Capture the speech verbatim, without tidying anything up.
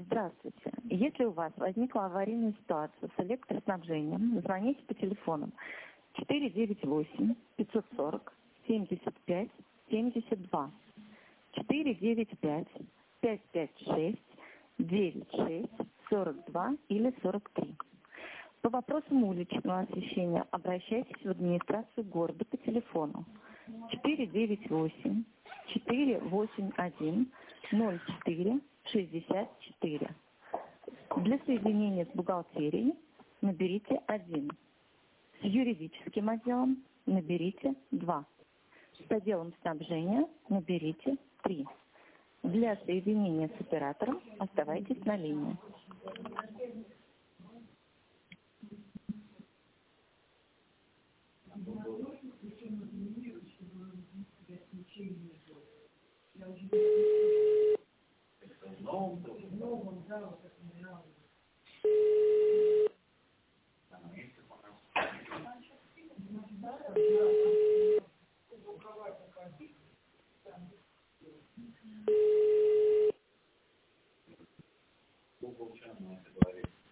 Здравствуйте. Если у вас возникла аварийная ситуация с электроснабжением, звоните по телефону четыре девять восемь пятьсот сорок семьдесят пять семьдесят два, четыре девять пять пять пять шесть девять шесть сорок два или сорок три. По вопросам уличного освещения обращайтесь в администрацию города по телефону четыре девять восемь четыре восемь один ноль четыре шестьдесят четыре. Для соединения с бухгалтерией наберите один. С юридическим отделом наберите два. С отделом снабжения наберите три. Для соединения с оператором оставайтесь на линии.